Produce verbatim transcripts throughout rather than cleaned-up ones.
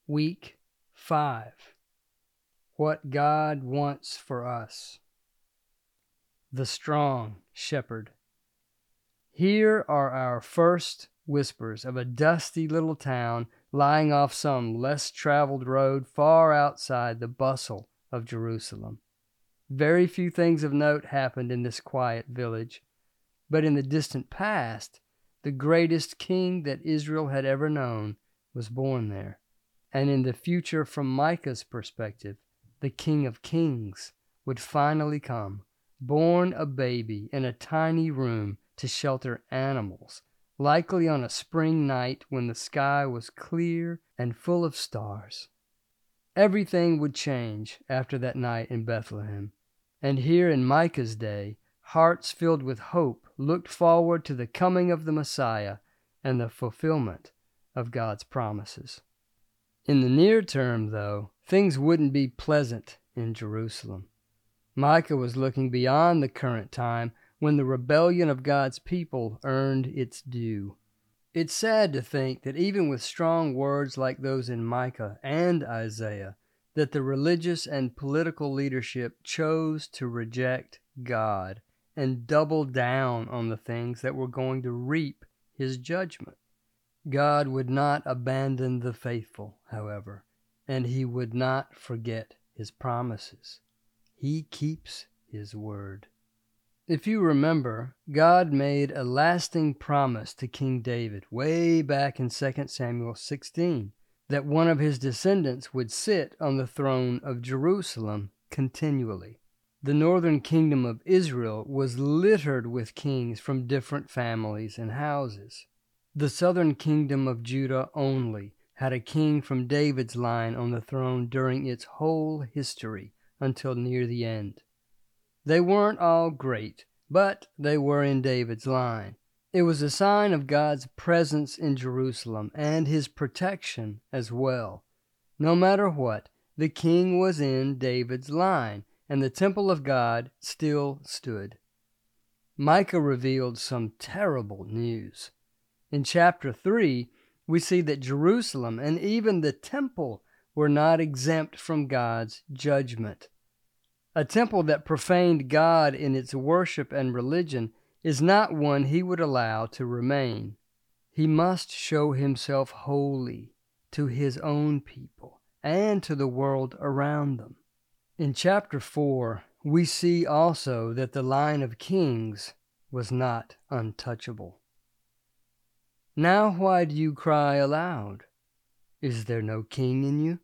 Week five. What God Wants for Us. The Strong Shepherd. Here are our first whispers of a dusty little town lying off some less traveled road far outside the bustle of Jerusalem. Very few things of note happened in this quiet village, but in the distant past, the greatest king that Israel had ever known was born there. And in the future, from Micah's perspective, the King of Kings would finally come, born a baby in a tiny room to shelter animals, likely on a spring night when the sky was clear and full of stars. Everything would change after that night in Bethlehem, and here in Micah's day, hearts filled with hope looked forward to the coming of the Messiah and the fulfillment of God's promises. In the near term, though, things wouldn't be pleasant in Jerusalem. Micah was looking beyond the current time when the rebellion of God's people earned its due. It's sad to think that even with strong words like those in Micah and Isaiah, that the religious and political leadership chose to reject God and double down on the things that were going to reap his judgment. God would not abandon the faithful, however, and he would not forget his promises. He keeps his word. If you remember, God made a lasting promise to King David way back in Second Samuel sixteen that one of his descendants would sit on the throne of Jerusalem continually. The northern kingdom of Israel was littered with kings from different families and houses. The southern kingdom of Judah only had a king from David's line on the throne during its whole history until near the end. They weren't all great, but they were in David's line. It was a sign of God's presence in Jerusalem and his protection as well. No matter what, the king was in David's line, and the temple of God still stood. Micah revealed some terrible news. In chapter three, we see that Jerusalem and even the temple were not exempt from God's judgment. A temple that profaned God in its worship and religion is not one he would allow to remain. He must show himself holy to his own people and to the world around them. In chapter four, we see also that the line of kings was not untouchable. Now why do you cry aloud? Is there no king in you?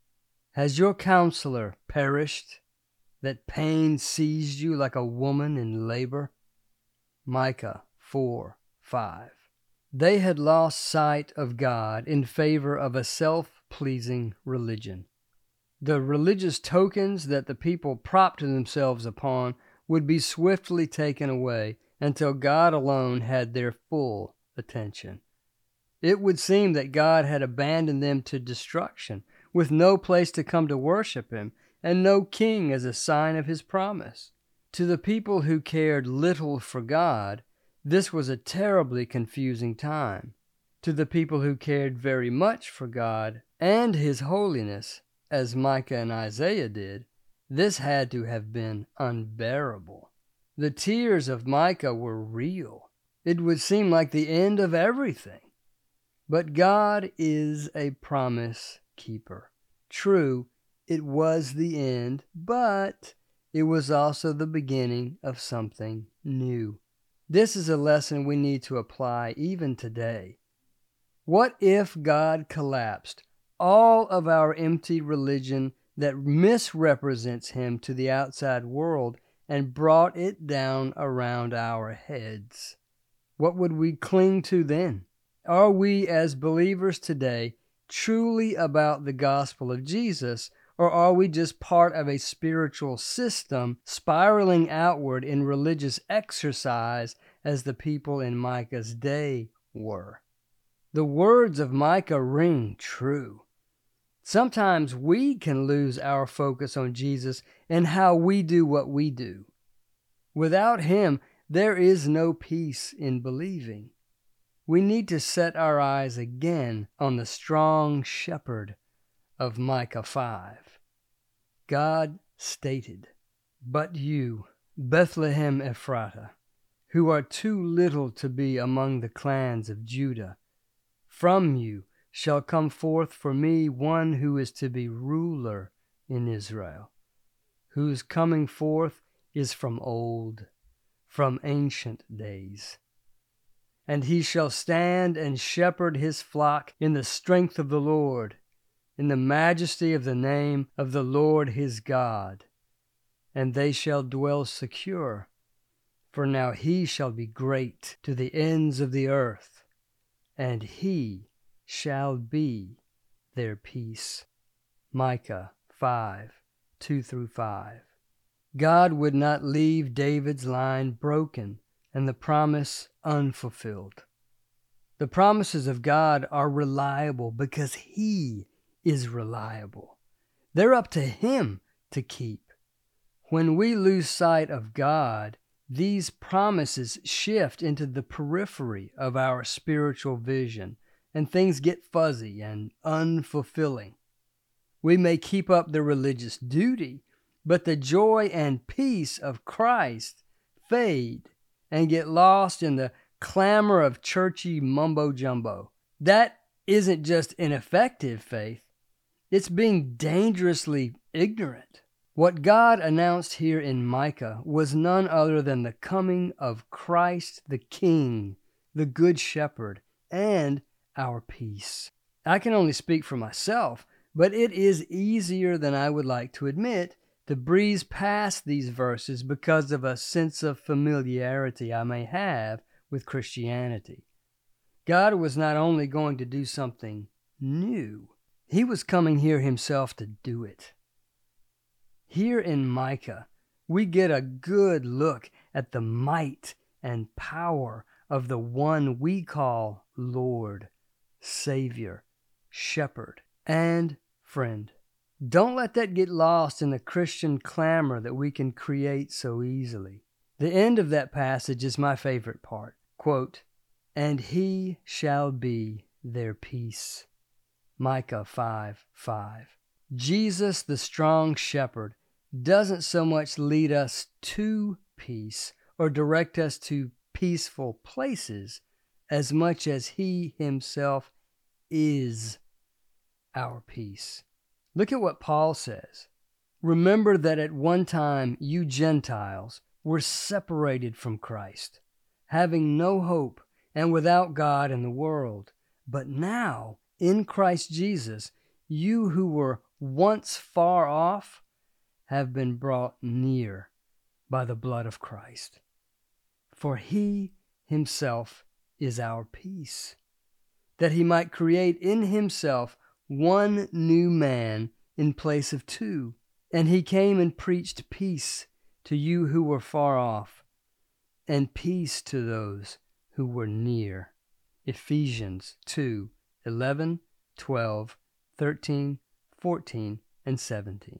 Has your counselor perished, that pain seized you like a woman in labor? Micah four five. They had lost sight of God in favor of a self-pleasing religion. The religious tokens that the people propped themselves upon would be swiftly taken away until God alone had their full attention. It would seem that God had abandoned them to destruction, with no place to come to worship him, and no king as a sign of his promise. To the people who cared little for God, this was a terribly confusing time. To the people who cared very much for God and his holiness, as Micah and Isaiah did, this had to have been unbearable. The tears of Micah were real. It would seem like the end of everything. But God is a promise keeper. True, it was the end, but it was also the beginning of something new. This is a lesson we need to apply even today. What if God collapsed all of our empty religion that misrepresents him to the outside world and brought it down around our heads? What would we cling to then? Are we as believers today truly about the gospel of Jesus, or are we just part of a spiritual system spiraling outward in religious exercise as the people in Micah's day were? The words of Micah ring true. Sometimes we can lose our focus on Jesus and how we do what we do. Without him, there is no peace in believing. We need to set our eyes again on the strong shepherd, of Micah five. God stated, "But you, Bethlehem Ephratah, who are too little to be among the clans of Judah, from you shall come forth for me one who is to be ruler in Israel, whose coming forth is from old, from ancient days. And he shall stand and shepherd his flock in the strength of the Lord, in the majesty of the name of the Lord his God. And they shall dwell secure, for now he shall be great to the ends of the earth, and he shall be their peace." Micah five, two through five. God would not leave David's line broken and the promise unfulfilled. The promises of God are reliable because He is reliable. They're up to Him to keep. When we lose sight of God, these promises shift into the periphery of our spiritual vision, and things get fuzzy and unfulfilling. We may keep up the religious duty, but the joy and peace of Christ fade and get lost in the clamor of churchy mumbo-jumbo. That isn't just ineffective faith. It's being dangerously ignorant. What God announced here in Micah was none other than the coming of Christ the King, the Good Shepherd, and our peace. I can only speak for myself, but it is easier than I would like to admit to breeze past these verses because of a sense of familiarity I may have with Christianity. God was not only going to do something new, He was coming here Himself to do it. Here in Micah, we get a good look at the might and power of the one we call Lord, Savior, Shepherd, and Friend. Don't let that get lost in the Christian clamor that we can create so easily. The end of that passage is my favorite part. Quote, "And he shall be their peace." Micah five five. Jesus, the strong shepherd, doesn't so much lead us to peace or direct us to peaceful places as much as He Himself is our peace. Look at what Paul says. "Remember that at one time you Gentiles were separated from Christ, having no hope and without God in the world. But now, in Christ Jesus, you who were once far off have been brought near by the blood of Christ. For He Himself is our peace, that He might create in Himself one new man in place of two. And He came and preached peace to you who were far off, and peace to those who were near." Ephesians two, eleven, twelve, thirteen, fourteen, and seventeen.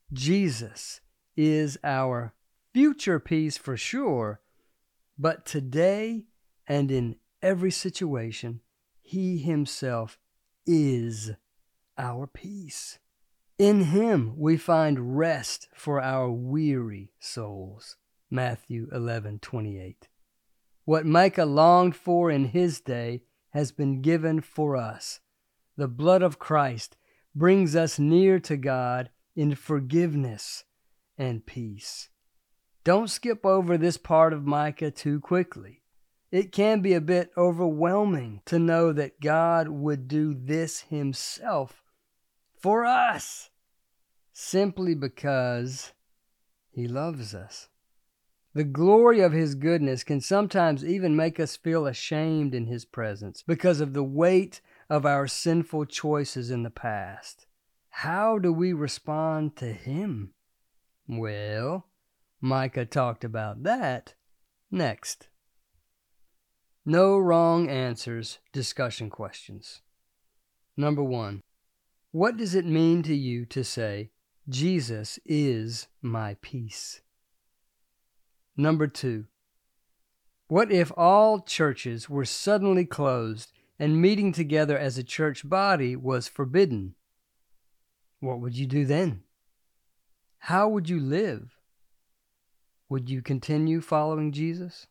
Jesus is our future peace for sure, but today and in every situation, He Himself is our peace. In Him we find rest for our weary souls. Matthew eleven twenty-eight. What Micah longed for in his day has been given for us. The blood of Christ brings us near to God in forgiveness and peace. Don't skip over this part of Micah too quickly. It can be a bit overwhelming to know that God would do this Himself for us, simply because He loves us. The glory of His goodness can sometimes even make us feel ashamed in His presence because of the weight of our sinful choices in the past. How do we respond to Him? Well, Micah talked about that next. No wrong answers discussion questions. Number one, what does it mean to you to say, "Jesus is my peace"? Number two, what if all churches were suddenly closed and meeting together as a church body was forbidden? What would you do then? How would you live? Would you continue following Jesus?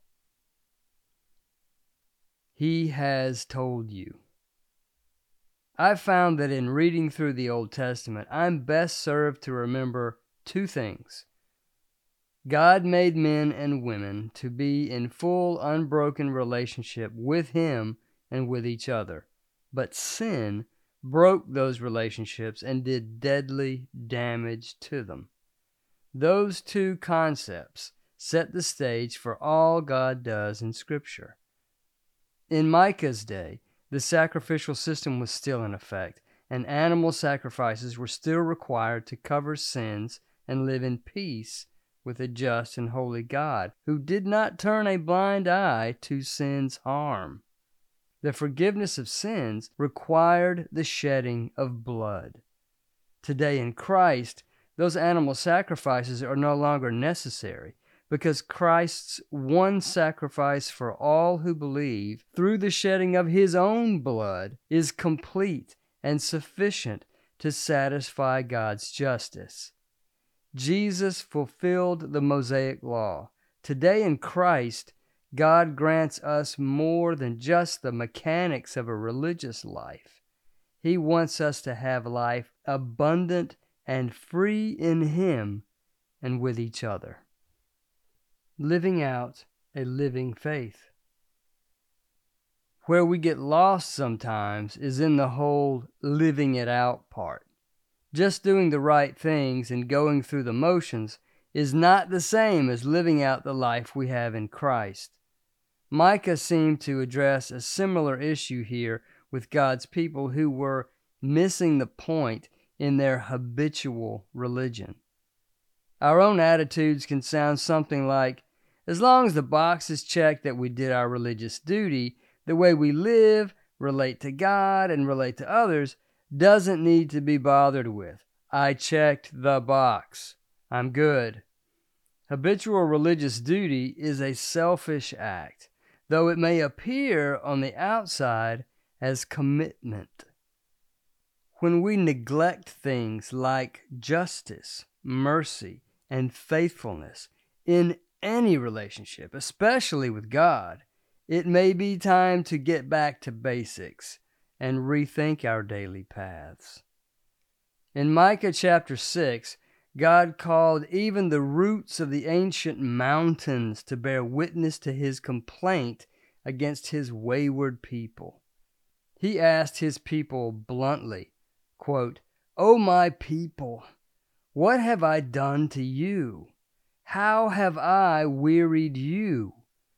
He has told you. I've found that in reading through the Old Testament, I'm best served to remember two things. God made men and women to be in full, unbroken relationship with Him and with each other. But sin broke those relationships and did deadly damage to them. Those two concepts set the stage for all God does in Scripture. In Micah's day, the sacrificial system was still in effect, and animal sacrifices were still required to cover sins and live in peace with a just and holy God, who did not turn a blind eye to sin's harm. The forgiveness of sins required the shedding of blood. Today in Christ, those animal sacrifices are no longer necessary, because Christ's one sacrifice for all who believe through the shedding of His own blood is complete and sufficient to satisfy God's justice. Jesus fulfilled the Mosaic law. Today in Christ, God grants us more than just the mechanics of a religious life. He wants us to have life abundant and free in Him and with each other. Living out a living faith. Where we get lost sometimes is in the whole living it out part. Just doing the right things and going through the motions is not the same as living out the life we have in Christ. Micah seemed to address a similar issue here with God's people who were missing the point in their habitual religion. Our own attitudes can sound something like, as long as the box is checked that we did our religious duty, the way we live, relate to God, and relate to others doesn't need to be bothered with. I checked the box. I'm good. Habitual religious duty is a selfish act, though it may appear on the outside as commitment. When we neglect things like justice, mercy, and faithfulness in any relationship, especially with God, it may be time to get back to basics and rethink our daily paths. In Micah chapter six, God called even the roots of the ancient mountains to bear witness to His complaint against His wayward people. He asked His people bluntly, quote, "O my people, what have I done to you? How have I wearied you?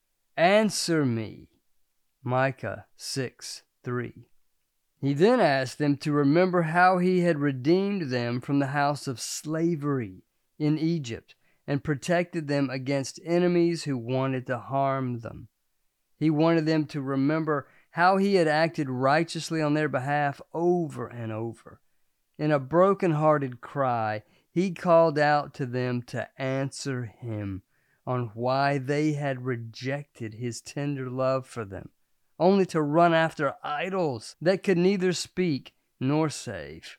Answer me." Micah six three. He then asked them to remember how He had redeemed them from the house of slavery in Egypt and protected them against enemies who wanted to harm them. He wanted them to remember how He had acted righteously on their behalf over and over. In a broken-hearted cry, He called out to them to answer Him on why they had rejected His tender love for them, only to run after idols that could neither speak nor save.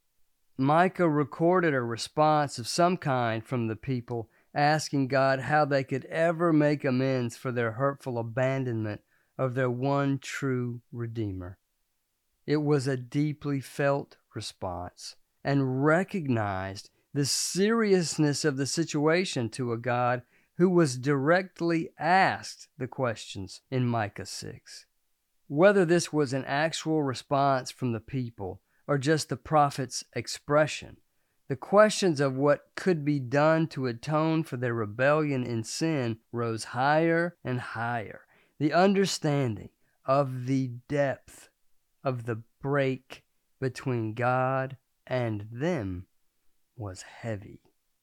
Micah recorded a response of some kind from the people, asking God how they could ever make amends for their hurtful abandonment of their one true Redeemer. It was a deeply felt response and recognized the seriousness of the situation to a God who was directly asked the questions in Micah six. Whether this was an actual response from the people or just the prophet's expression, the questions of what could be done to atone for their rebellion and sin rose higher and higher. The understanding of the depth of the break between God and them was heavy.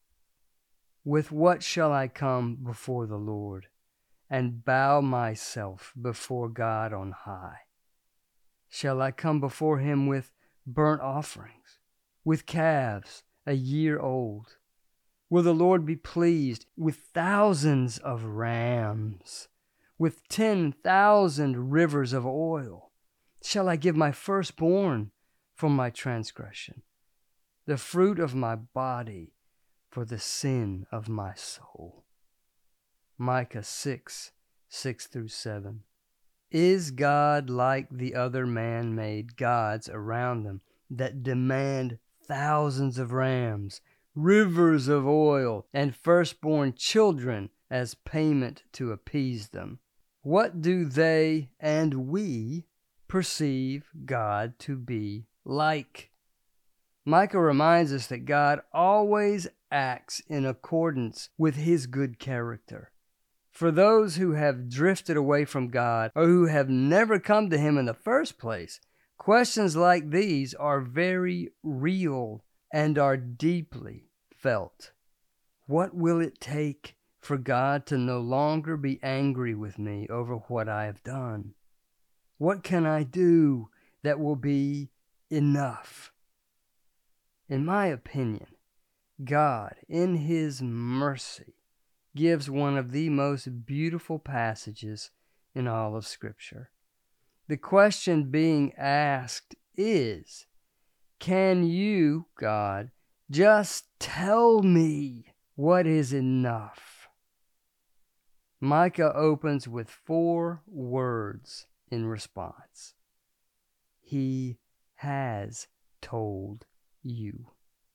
With what shall I come before the Lord and bow myself before God on high? Shall I come before Him with burnt offerings, with calves a year old? Will the Lord be pleased with thousands of rams, with ten thousand rivers of oil? Shall I give my firstborn for my transgression, the fruit of my body for the sin of my soul. Micah six, six through seven. Is God like the other man-made gods around them that demand thousands of rams, rivers of oil, and firstborn children as payment to appease them? What do they and we perceive God to be like? Micah reminds us that God always acts in accordance with his good character. For those who have drifted away from God or who have never come to him in the first place, questions like these are very real and are deeply felt. What will it take for God to no longer be angry with me over what I have done? What can I do that will be enough? In my opinion, God, in his mercy, gives one of the most beautiful passages in all of Scripture. The question being asked is, can you, God, just tell me what is enough? Micah opens with four words in response. He has told you.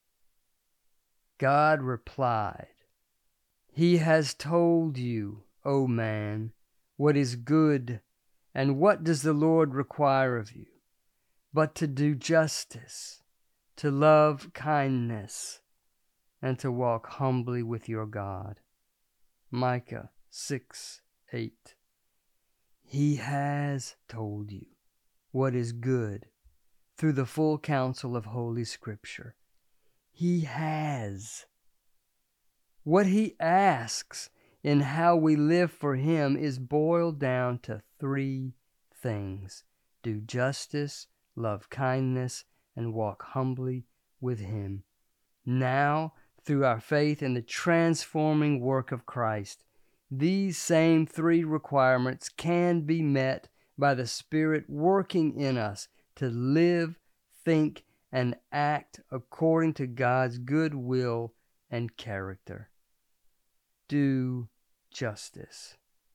God replied, He has told you, O man, what is good, and what does the Lord require of you, but to do justice, to love kindness, and to walk humbly with your God. Micah six, eight. He has told you what is good through the full counsel of Holy Scripture. He has. What he asks in how we live for him is boiled down to three things: do justice, love kindness, and walk humbly with him. Now, through our faith in the transforming work of Christ, these same three requirements can be met by the Spirit working in us to live, think, and act according to God's good will and character. Do justice,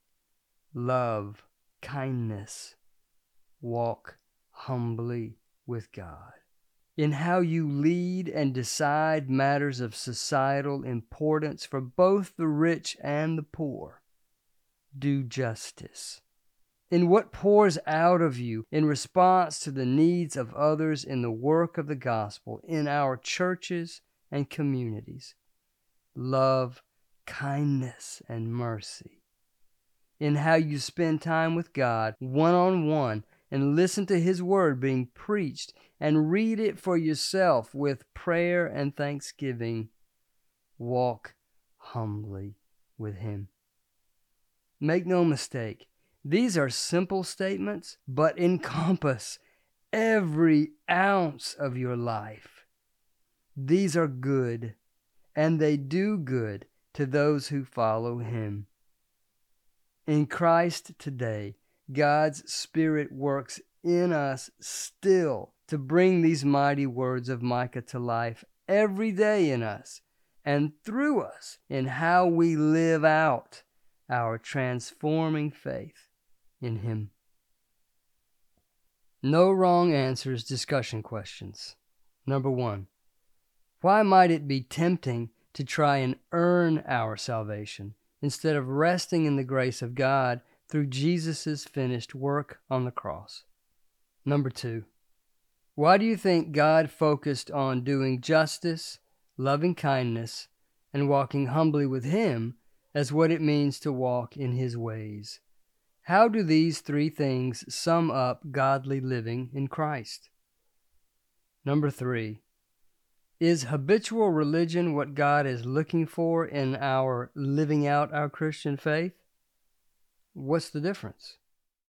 love kindness, walk humbly with God. In how you lead and decide matters of societal importance for both the rich and the poor, do justice. In what pours out of you in response to the needs of others in the work of the gospel in our churches and communities, love kindness and mercy. In how you spend time with God one-on-one and listen to his word being preached and read it for yourself with prayer and thanksgiving, walk humbly with him. Make no mistake, these are simple statements, but encompass every ounce of your life. These are good, and they do good to those who follow him. In Christ today, God's Spirit works in us still to bring these mighty words of Micah to life every day in us and through us in how we live out our transforming faith in him. No wrong answers discussion questions. Number one, why might it be tempting to try and earn our salvation instead of resting in the grace of God through Jesus' finished work on the cross? Number two, why do you think God focused on doing justice, loving kindness, and walking humbly with him as what it means to walk in his ways? How do these three things sum up godly living in Christ? Number three, is habitual religion what God is looking for in our living out our Christian faith? What's the difference?